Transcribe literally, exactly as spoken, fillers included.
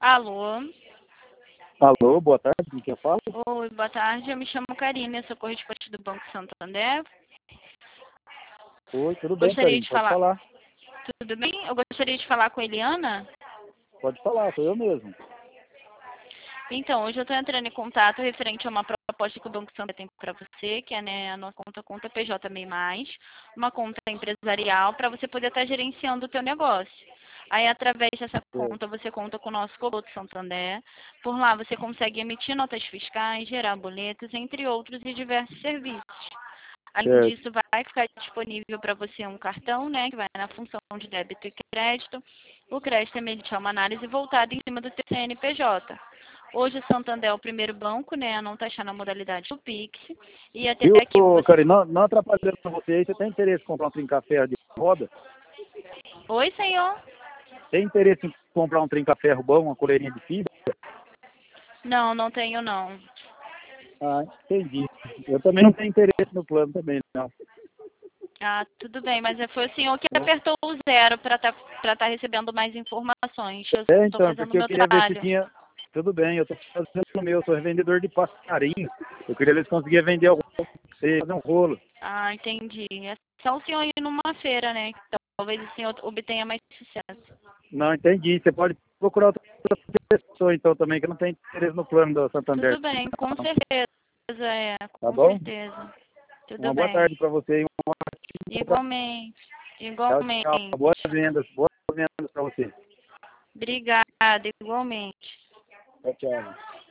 Alô? Alô, boa tarde, com quem eu falo? Oi, boa tarde. Eu me chamo Karine, eu sou correspondente do Banco Santander. Oi, tudo bem, Gostaria Karine? de Pode falar. falar. Tudo bem? Eu gostaria de falar com a Eliana. Pode falar, sou eu mesmo. Então, hoje eu estou entrando em contato referente a uma proposta que o Banco Santander tem para você, que é, né, a nossa conta, conta P J M mais, uma conta empresarial para você poder estar gerenciando o teu negócio. Aí, através dessa É, conta, você conta com o nosso Cobot Santander. Por lá, você consegue emitir notas fiscais, gerar boletos, entre outros, e diversos serviços. Além certo, disso, vai ficar disponível para você um cartão, né, que vai na função de débito e crédito. O crédito é mediante uma análise voltada em cima do teu C N P J. Hoje o Santander é o primeiro banco, né, a não taxar na modalidade do Pix. E até Viu, aqui você... Karine, não, não atrapalhando você aí, você tem interesse em comprar um trinca-ferro de roda? Oi, senhor? Tem interesse em comprar um trinca-ferro bom, uma coleirinha de fibra? Não, não tenho não. Ah, entendi. Eu também não tenho interesse no plano também, não. Ah, tudo bem, mas foi o senhor que Tá? apertou o zero para estar para estar recebendo mais informações. Eu É, estou então, fazendo o porque eu meu queria ver se trabalho. tinha... Tudo bem, eu estou fazendo o meu, sou revendedor de passarinho. Eu queria ver se conseguia vender algum pra você, fazer um rolo. Ah, entendi. É só o senhor ir numa feira, né? que Talvez o senhor obtenha mais sucesso. Não, entendi. Você pode procurar outra pessoa, então, também, que não tem interesse no plano do Santander. Tudo bem, com certeza, é, Tá com bom? certeza. Tudo Uma boa bem. tarde para você e um ótimo trabalho. Igualmente, Tchau, tchau. igualmente. Boas vendas. Boas vendas para você. Obrigada, igualmente. Tchau, tchau.